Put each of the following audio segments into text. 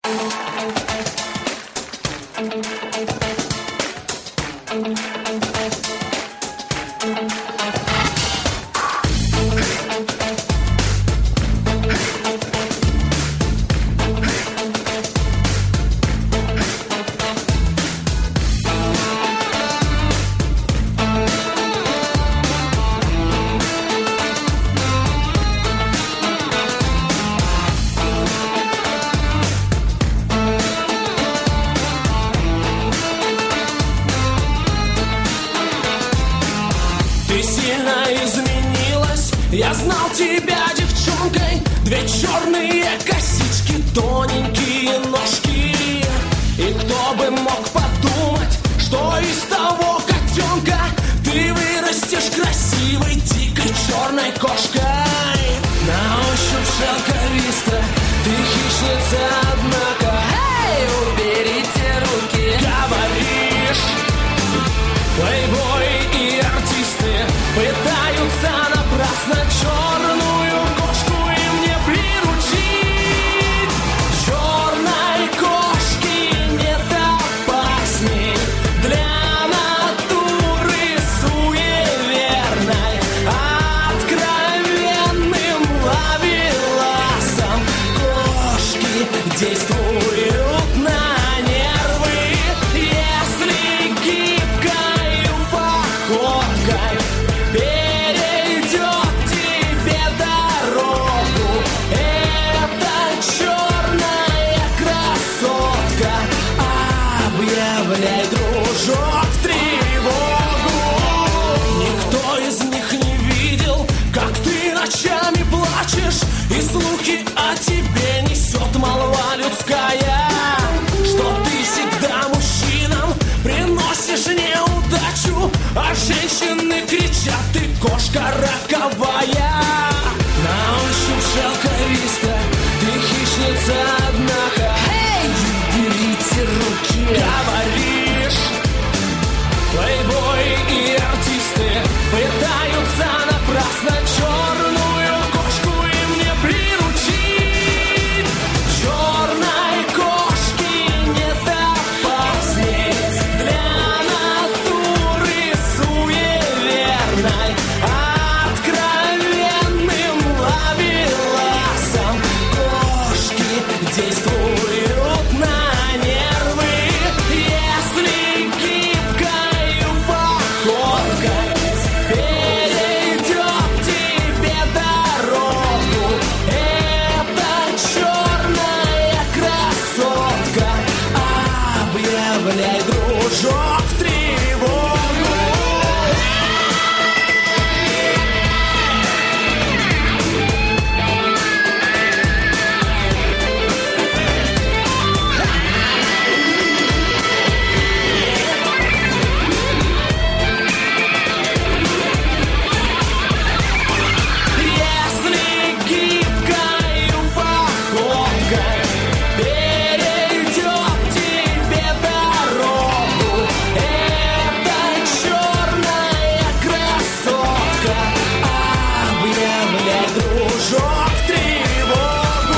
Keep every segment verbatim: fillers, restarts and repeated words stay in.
Ты сильно изменилась, я знал тебя девчонкой. Две черные косички, тоненькие ножки. И кто бы мог подумать, что из того котенка ты вырастешь красивой, дикой черной кошкой. На ощупь шелковисто, ты хищница, однако. Эй, уберите руки! Говоришь, плейбой и артисты пытаются напрасно черную кошку им не приручить. Черной кошки нет опасней для натуры суеверной. Откровенным ловеласом кошки действуют на нервы. Если гибкою походкой перейдет тебе дорогу эта черная красотка, объявляй, дружок, тревогу. Никто из них не видел, как ты ночами плачешь, и слухи о тебе несет молва людская, что ты всегда мужчинам приносишь неудачу, а женщины кричат: ты кошка роковая. На ощупь шелковисто, ты хищница, однако. Эй, уберите руки! Говоришь, плейбой и артисты пытаются напрасно черную кошку им не приручить. Черной кошки нет опасней для натуры суеверной. Откровенным ловеласом кошки действуют на нервы. Если гибкою походкой перейдет тебе дорогу эта черная красотка, объявляй, дружок, тревогу. Если гибкою походкой перейдет тебе дорогу эта черная красотка, объявляй, дружок, тревогу.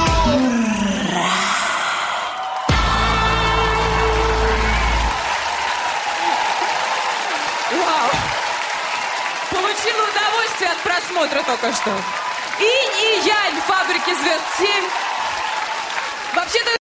Вау! Получила удовольствие от просмотра только что. Инь и Янь, Фабрики звезд семь. Вообще-то